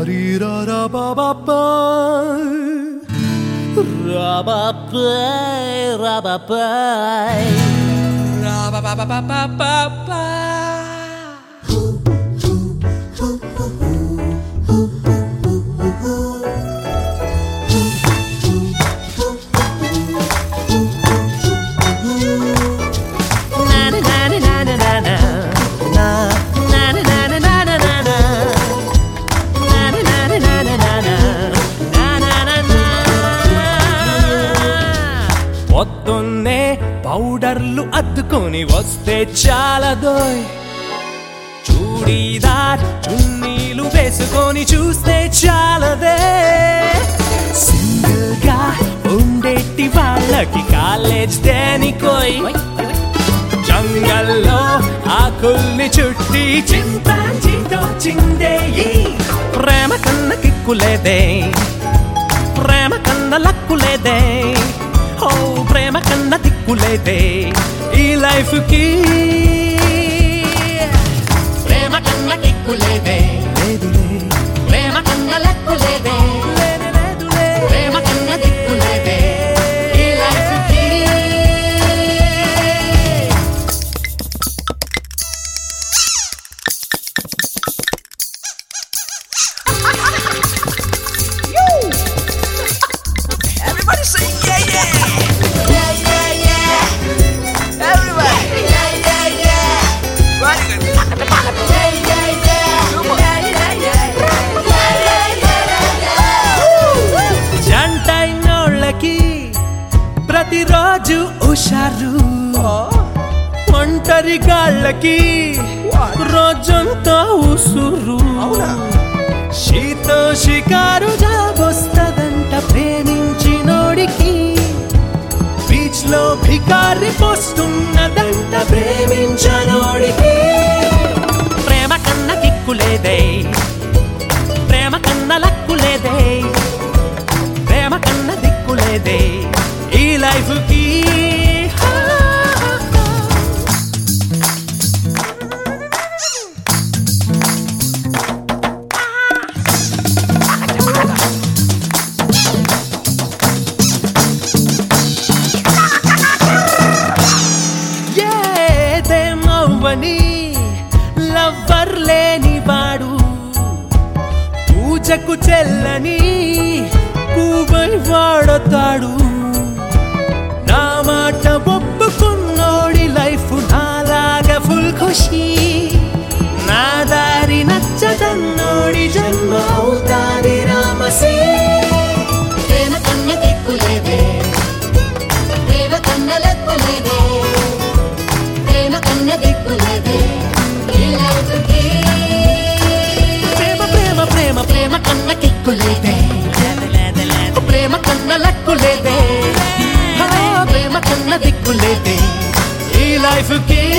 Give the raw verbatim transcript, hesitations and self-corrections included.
Ba-dee-da-da-ba-ba-ba. Ra-ba-ba-ba, ra-ba-ba. Ra-ba-ba-ba-ba-ba-ba. పొద్దున్నే పౌడర్లు అద్దుకొని వస్తే చాలదోయ్, చూడీదార్ చున్నీలు వేసుకొని చూస్తే చాలదే. సింగిల్ గా ఉండేటి వాళ్ళకి కాలేజ్ దేనికోయ్, జంగల్లో ఆకుల్ని చుట్టి చింపాంజీతో చిందేయి. ప్రేమ కన్న కిక్కులేదే, ప్రేమ కన్న లక్కులేదే, ఓ ప్రేమ కన్న దిక్కులేదే ఈ లైఫ్ కి. ప్రేమ కన్న దిక్కులేదే, లేదులే ప్రేమ కన్న లక్కులేదే, లేదులే ప్రేమ కన్న దిక్కులేదే ఈ లైఫ్ కి. Everybody say yeah yeah. Yeah yeah yeah. Everybody. Yeah yeah yeah. Right. Yeah yeah yeah. Yeah yeah yeah. Yeah yeah yeah. జంటైనోళ్ళకి ప్రతిరోజు ఉషారు, ఒంటరి గాళ్ళకి రోజంతా ఉసురు. షీతో షికారు జాబొస్తదంట ప్రేమించినోడికి, బీచ్ లో భికారి పోస్తున్నదంట ప్రేమించనోడికి. ప్రేమ కన్న కిక్కులేదే, ప్రేమ కన్న లక్కులేదే, ప్రేమ కన్న దిక్కులేదే ఈ లైఫ్ కి. లవ్వర్ లేని వాడు పూజకు చెల్లని పువ్వై వాడతాడు. నా మాట ఒప్పుకున్నోడి లైఫ్ నాలాగా ఫుల్ ఖుషి, నా దారి నచ్చదన్నోడి జన్మ అవుతాది రామసి. ప్రేమ కన్న దిక్కులేదే, ప్రేమ కన్న లక్కులేదే, ప్రేమ కన్న దిక్కులేదే ఈ లైఫ్ కి. ప్రేమ ప్రేమ ప్రేమ ప్రేమ కన్న కిక్కులేదే, ప్రేమ కన్న లక్కులేదే, ప్రేమ కన్న దిక్కులేదే ఈ లైఫ్ కి.